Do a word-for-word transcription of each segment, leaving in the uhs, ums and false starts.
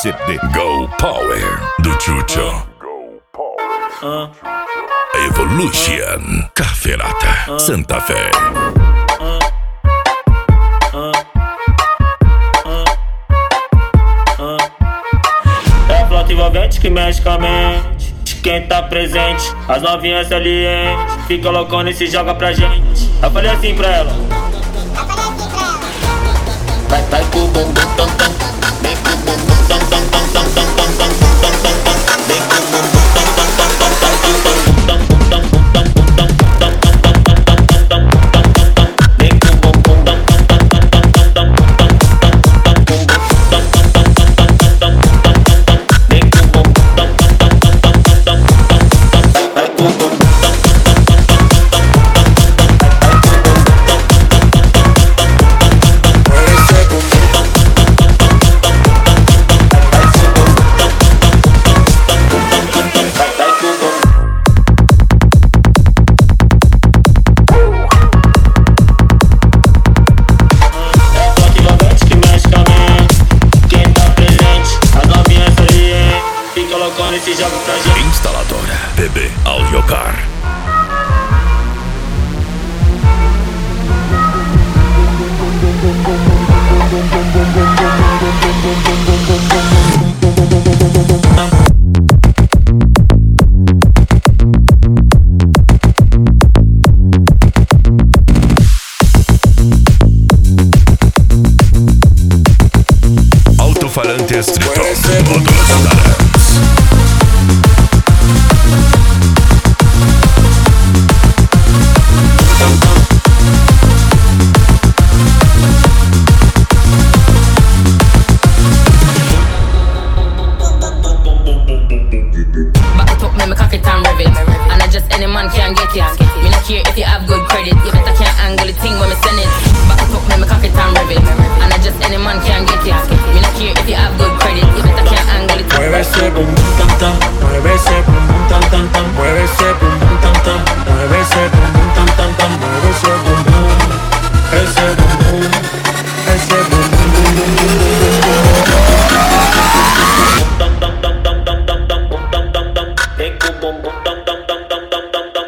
C D Go Power do Chucho. Uh, Evolution Caferata Santa Fé. É a flauta envolvente que mexe com a mente de quem tá presente. As novinhas salientes fica loucona e se joga pra gente. Eu falei assim pra ela. Vai, vai com o bumbum tam tam. Vem com o bumbum tam tam tam tam tam tam tam tam tam tam. Vem com o bumbum tam tam tam tam tam tam tam tam tam tam tam tam tam tam. Vem com o bumbum tam tam tam tam tam tam tam tam tam. Vem com o bumbum tam tam tam tam tam tam tam. Vai com o bumbum. Esse jogo pra gente. Instaladora B B Audiocar. Alto-falante estritor. Todos darão. Me not care if you have good credit. You better can't angle the thing when me send it. Back it up, make me cock it and rev it. And I just any man can get it. Me not care if you have good credit. You better can't angle it. Mueve ese bum bum tam tam. Mueve ese bum bum tam tam tam. Mueve ese bum bum tam tam. Mueve ese bum bum tam tam tam. Mueve ese bum bum. Ese bum bum. Ese bum bum bum bum bum bum. Tam tam tam tam tam tam tam bum tam tam tam. Vem com bum bum tam tam tam tam tam tam tam.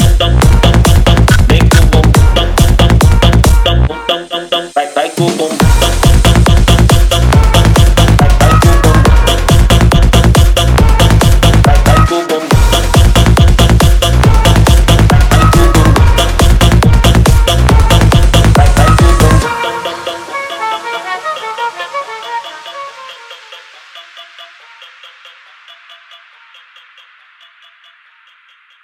Vai, vai com o bumbum.